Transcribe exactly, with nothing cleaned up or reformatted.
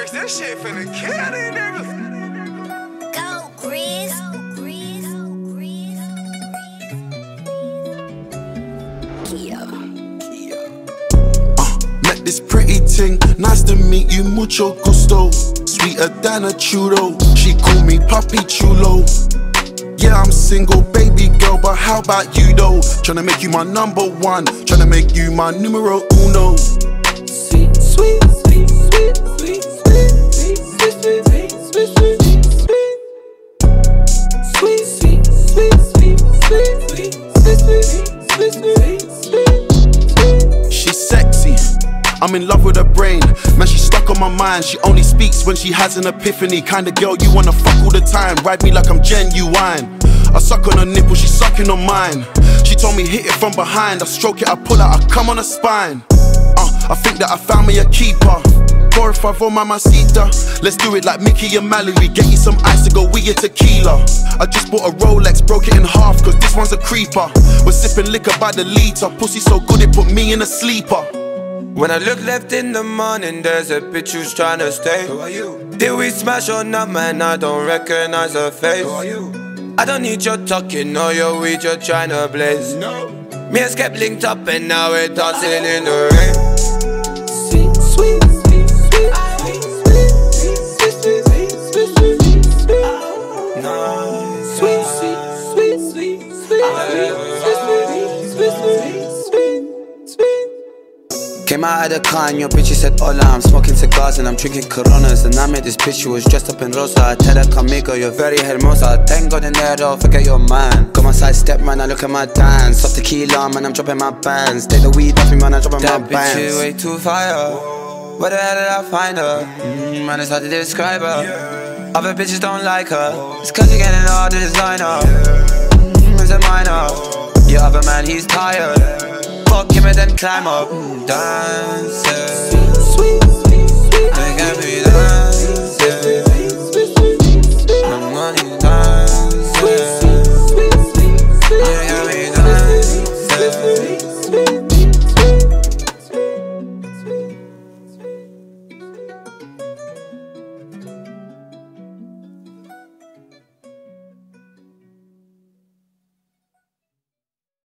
Bricks, that shit finna kill these niggas. Go, Chris. Met this pretty ting, nice to meet you, mucho gusto. Sweeter than a churro, she call me Papi Chulo. Yeah, I'm single, baby girl, but how about you though? Tryna make you my number one, tryna make you my numero uno. Sweet, sweet, sweet, sweet, sweet, sweet, sweet, sweet, sweet, sweet, sweet, sweet, sweet, sweet, sweet, sweet, sweet, sweet. She's sexy, I'm in love with her brain. Man, she's stuck on my mind. She only speaks when she has an epiphany. Kinda girl you wanna fuck all the time. Ride me like I'm genuine. I suck on her nipple, she's sucking on mine. She told me hit it from behind. I stroke it, I pull out, I come on her spine. uh, I think that I found me a keeper. Four or five on mamacita. Let's do it like Mickey and Mallory. Get you some ice to go with your tequila. I just bought a Rolex, broke it in half, cause this one's a creeper. We're sipping liquor by the litre. Pussy so good it put me in a sleeper. When I look left in the morning, there's a bitch who's tryna stay. Who are you? Did we smash or not, man? I don't recognize her face. Who are you? I don't need your talking or your weed, you're tryna blaze. No. Me and Skep linked up and now we're dancing in the rain. Sweet, sweet, sweet, sweet, sweet, sweet, sweet, sweet, sweet, sweet, Nice. sweet, sweet, sweet, sweet, sweet, sweet, sweet, sweet, sweet. Came out of the car and your bitch said hola. I'm smoking cigars and I'm drinking Coronas. And I met this bitch who was dressed up in rosa. I tell her conmigo, you're very hermosa. Thank God in there though, forget your man. Got my side step man, I look at my dance. Stop tequila man, I'm dropping my bands. Take the weed off me man, I'm dropping That my bitch bands. is way too fire. Where the hell did I find her? Mm, man, it's hard to describe her. Other bitches don't like her. It's cause you're getting all designer. Mm, it's a minor. Your other man, he's tired. Fuck him and then climb up. Mm, dance, yeah. Sweet, sweet, sweet, They got me dancing.